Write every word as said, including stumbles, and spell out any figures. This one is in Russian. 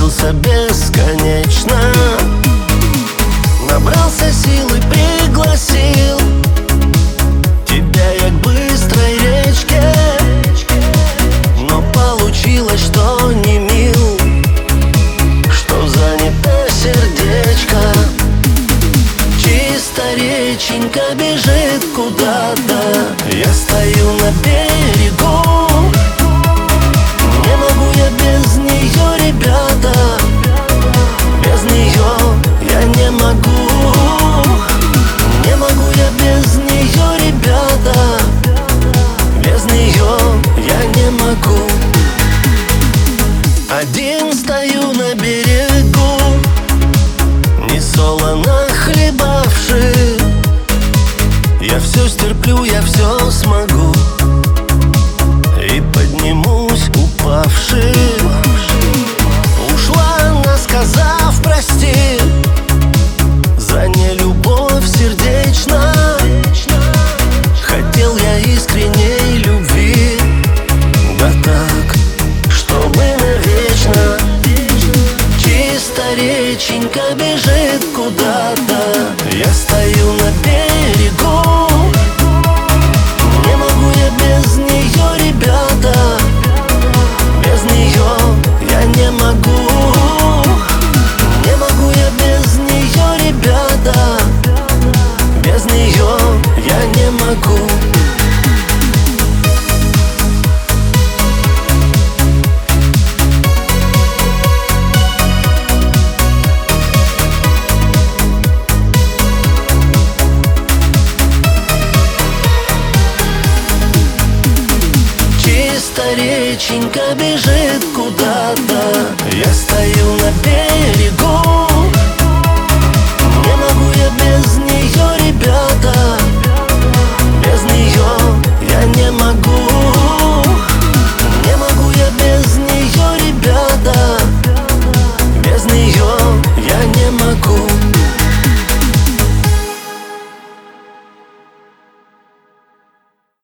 длился бесконечно. Набрался сил и пригласил тебя я к быстрой речке, но получилось, что не мил, что занято сердечко. Чисто реченька бежит куда-то, я стою на берегу. Не могу я без нее, ребята, без нее я не могу. Не могу я без нее, ребята, без нее я не могу. Один стою на берегу, несолоно хлебавши. Я все стерплю, я все смогу и поднимусь упавши. Ушла она, сказав прости, за нелюбовь сердечно. Хотел я искренней любви, да так, чтобы навечно. Чисто реченька бежит куда-то, я стою на берегу. Не могу я без нее, ребята, без нее я не могу. Не могу я без нее, ребята, без нее я не могу. Чисто реченька бежит куда-то, я стою на берегу.